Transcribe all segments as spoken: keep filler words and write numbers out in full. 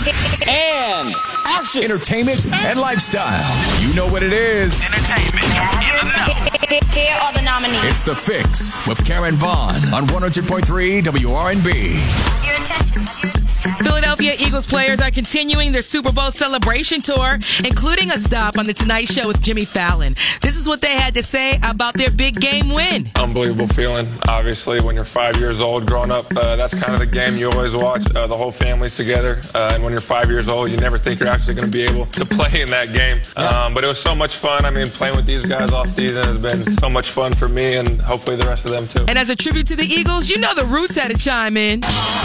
And action. Entertainment and lifestyle. You know what it is. Entertainment in the know. Here are the nominees. It's The Fix with Karen Vaughn on one hundred point three W R and B. Your attention. Philadelphia Eagles players are continuing their Super Bowl celebration tour, including a stop on The Tonight Show with Jimmy Fallon. This is what they had to say about their big game win. Unbelievable feeling, obviously, when you're five years old growing up. Uh, that's kind of the game you always watch. Uh, the whole family's together. Uh, and when you're five years old, you never think you're actually going to be able to play in that game. Um, but it was so much fun. I mean, playing with these guys all season has been so much fun for me and hopefully the rest of them, too. And as a tribute to the Eagles, you know the Roots had to chime in.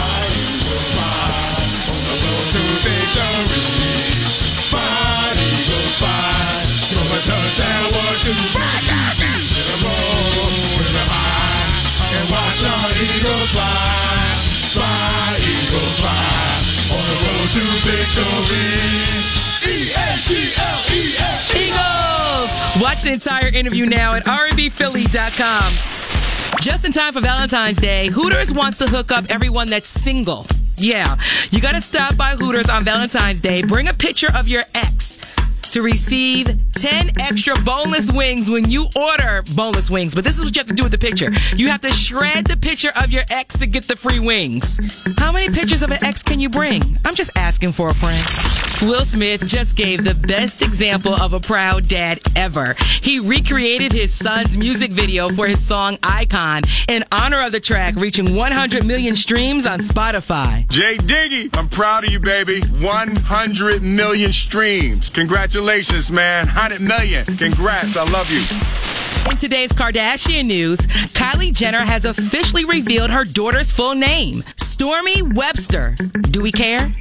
Eagles! Watch the entire interview now at R and B Philly dot com. Just in time for Valentine's Day, Hooters wants to hook up everyone that's single. Yeah, you gotta stop by Hooters on Valentine's Day. Bring a picture of your ex to receive ten extra boneless wings when you order boneless wings. But this is what you have to do with the picture. You have to shred the picture of your ex to get the free wings. How many pictures of an ex can you bring? I'm just asking for a friend. Will Smith just gave the best example of a proud dad ever. He recreated his son's music video for his song Icon in honor of the track reaching one hundred million streams on Spotify. Jay Diggy, I'm proud of you, baby. one hundred million streams. Congratulations, man. one hundred million. Congrats. I love you. In today's Kardashian news, Kylie Jenner has officially revealed her daughter's full name, Stormi Webster. Do we care?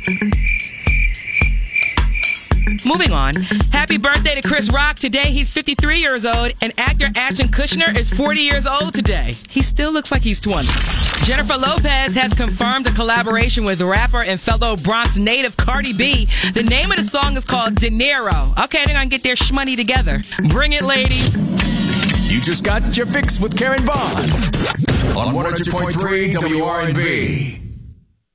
Moving on. Happy birthday to Chris Rock. Today he's fifty-three years old, and actor Ashton Kutcher is forty years old today. He still looks like he's twenty. Jennifer Lopez has confirmed a collaboration with rapper and fellow Bronx native Cardi B. The name of the song is called De Niro. Okay, they're gonna get their shmoney together. Bring it, ladies. You just got your fix with Karen Vaughn on one hundred point three W R and B.